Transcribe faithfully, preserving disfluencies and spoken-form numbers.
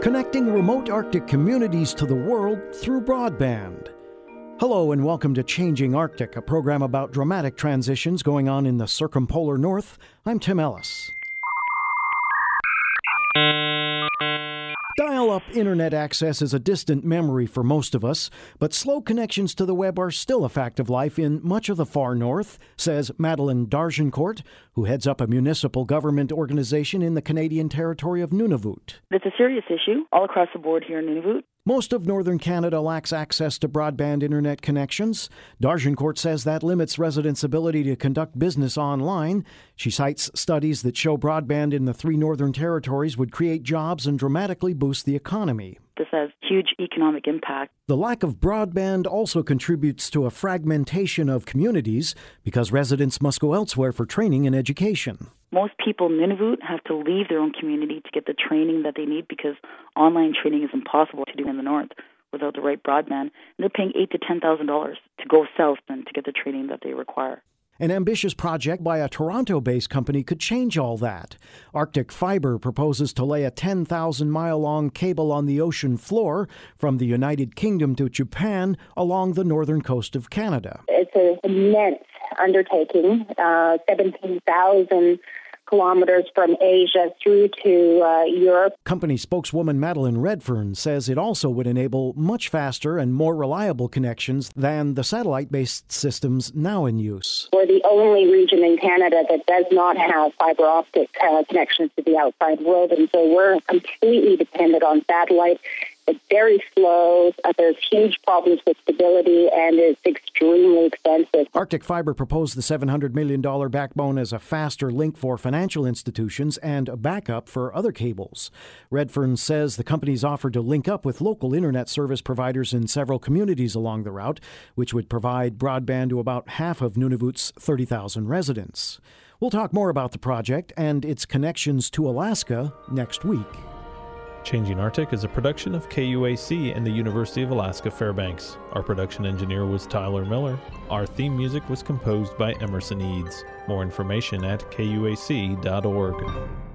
connecting remote Arctic communities to the world through broadband. Hello and welcome to Changing Arctic, a program about dramatic transitions going on in the circumpolar north. I'm Tim Ellis. Dial-up internet access is a distant memory for most of us, but slow connections to the web are still a fact of life in much of the far north, says Madeleine Dargencourt, who heads up a municipal government organization in the Canadian territory of Nunavut. It's a serious issue all across the board here in Nunavut. Most of northern Canada lacks access to broadband internet connections. Dargencourt says that limits residents' ability to conduct business online. She cites studies that show broadband in the three northern territories would create jobs and dramatically boost the economy. This has huge economic impact. The lack of broadband also contributes to a fragmentation of communities because residents must go elsewhere for training and education. Most people in Nunavut have to leave their own community to get the training that they need because online training is impossible to do in the north without the right broadband. And they're paying eight to ten thousand dollars to go south and to get the training that they require. An ambitious project by a Toronto-based company could change all that. Arctic Fiber proposes to lay a ten thousand mile long cable on the ocean floor from the United Kingdom to Japan along the northern coast of Canada. It's an immense undertaking, uh, seventeen thousand kilometers from Asia through to uh, Europe. Company spokeswoman Madeleine Redfern says it also would enable much faster and more reliable connections than the satellite-based systems now in use. We're the only region in Canada that does not have fiber optic uh, connections to the outside world, and so we're completely dependent on satellite. It's very slow, uh, there's huge problems with stability, and it's extremely expensive. Arctic Fiber proposed the seven hundred million dollars backbone as a faster link for financial institutions and a backup for other cables. Redfern says the company's offered to link up with local internet service providers in several communities along the route, which would provide broadband to about half of Nunavut's thirty thousand residents. We'll talk more about the project and its connections to Alaska next week. Changing Arctic is a production of K U A C and the University of Alaska Fairbanks. Our production engineer was Tyler Miller. Our theme music was composed by Emerson Eads. More information at K U A C dot org.